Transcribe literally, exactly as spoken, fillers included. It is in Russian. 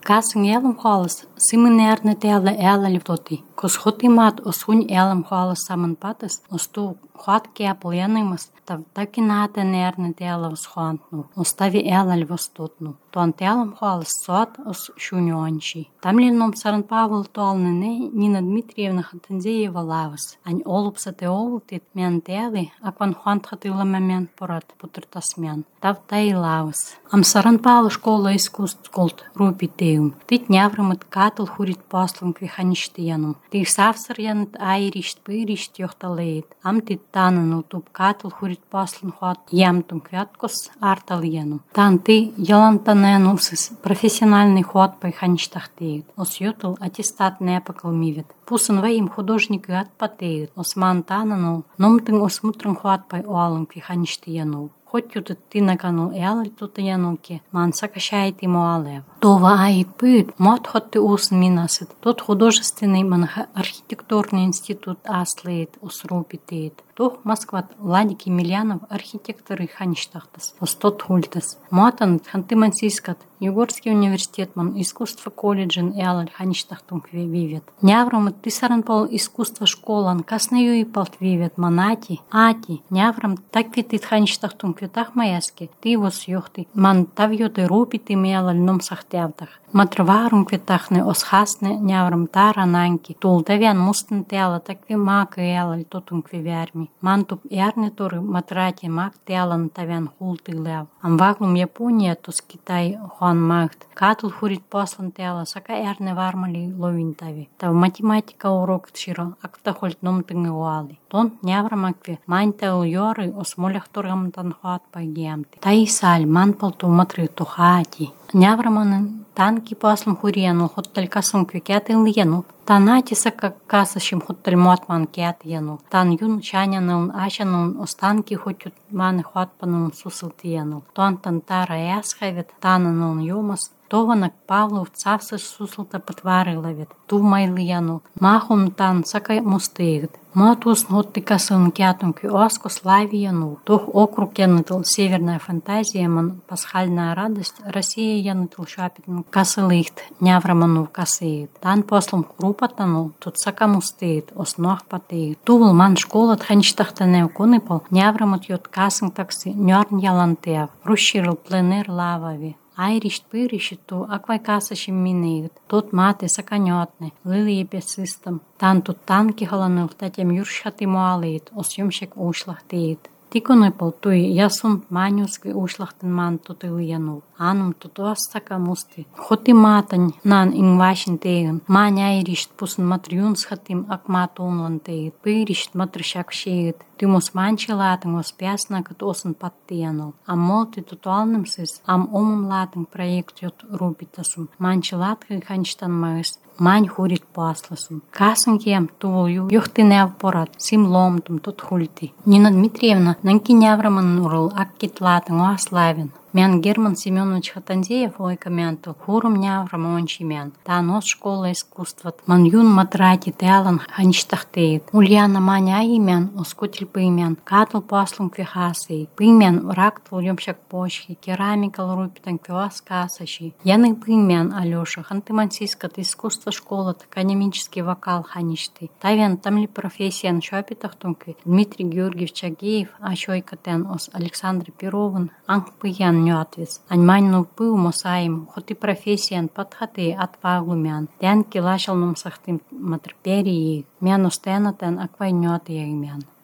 Касың елім қалыс, сымын әрні тәлі әлі тоти. Кос хотимат осунь элем холос самын патыс, осту хот кепл янымыс, тав такината нерны тела восхантну, остави элаль востутну. Туан телем холос сот ос шуньончи. Там ли ном Саран Павел толнене Нина Дмитриевна Хатензеева лавас, ань олупса те олутит мен тели, акван хант хатила момент порад путертасмен. Тав тай лавас. Ам Саран Павел школа искусств култ рупитеум. Тит няврамат катл хурит послом квихаништиянум. Ти савсар янат айришт пыришт йохталеет. Ам тит танан утуп катл хурит послом хот ямтум квяткос артал янум. Тан ти ялантанен усыс профессиональный ход пайхаништахтеет. Ос ютл аттестат непакал мивет. Пусан ваим художник атпатеет. Осман тананул. Номтын осмутрын ход пай оалым квихаништиянул. Хоть тут ти наканул эль тут януки, ман сакашает ему алев. Това айт пыт, мот хот ты ус минасит. Тот художественный ман архитектурный институт аслеет, усрупитеет. Тух Москва Владик Емельянов архитекторы хаништахтас, остот хультас. Мотан хантымансискат, Югорский университет ман искусство колледжин эль хаништахтун вивет. Няврам ты саранпол искусство школан, каснаю и полт вивет манати, ати. Няврам так витит хаништахтун квитах маяски, ты вос юхты, ман тавьёты рупити мелаль ном сахтявтах. Матрварум квитахне осхасне няврам тара нанки, тул тавян мустен тела, так ви мака элаль тотун квиверми. Мантуп ярне торы матрати мак телан тавян хулты лев. Ам ваглум Япония тос Китай хон магт. Катл хурит послан тела, сака ярне вармали ловин тави. Тав математика урок тширо, акта хольт ном тынги уали. Тон няврам акви, мань тел йоры осмолях торгам тан хот пагемти. Та и саль, ман палту матри тухати. Нявраманын танки послам хурияну, хотталь касам квикятыл яну. Танати сака касашим хотталь мотман кят яну. Тан юн шанянын ашанын останки хотют маны хотпанын сусылты яну. Тон тан тара ясхавет, тананын юмас. Тованак Павлов цавсы сусылта потварылавет. Ту майлы яну. Махун тан сака мустыгд. Матус хотты касын кятун кви оско слави яну. Тух округ янытыл северная фантазия ман пасхальная радость. Россия янытыл шапитн касылыхт нявраману касыит. Тан послом хрупатану тут сака мустыит, оснох патыит. Тувыл ман школа тхаништахтанев куныпал няврамат йот касын таксы нёрн ялантев. Рущирыл пленер лавави. Айришт пыришит ту аквай касашим минеет. Тот маты саканётны, лили епесистам. Тан тут танки халаныл, татем юршаты муалеет, осъемщик ушлахтеет. Тиконыпал туй ясун манюски ушлахтын ман тутыл янул. Анум тутуас сака мусты. Хоти матань нан ингвашин теген. Мань айришт пусын матрюн схатим акмат унлан тегет. Пыришт матрышак шеет. Тимус манчи латың оспясна кат осын патты янул. Ам молты тутуалным сыз, ам омым латың проект йот рубитасым. Манчи латың ханчтан мыс. Мань хурит пасласым. Касын кем тувул ю, юхты нев порад, сим ломтум тут хульти. Нина Дмитриевна нанки нявраман урыл аккит латың оаславин. Мен Герман Семенович Хатанзеев ой комменту хурум няврам ончи мен. Та нос школа искусства. Ман юн матрати телан ханчтахтеет. Ульяна маня имен, оскутиль пымен. Катл послум квихасей. Пымен рактл ёмщак почхи. Керамикал рупитан квас касаши. Яны пымен Алёша. Хантымансийскат искусство школа. Академический вокал ханишты. Тавен там ли профессиян шапитахтунки. Дмитрий Георгиевич Агеев. Ачойкатен ос Александр Перовын. Анг пыян нётвис. Аньманну пыл мосаим, хоти профессиян подхаты отваглумян. Тянки лашал нам сахтым матерперии, мяну стенатен аквай нёты ягмян.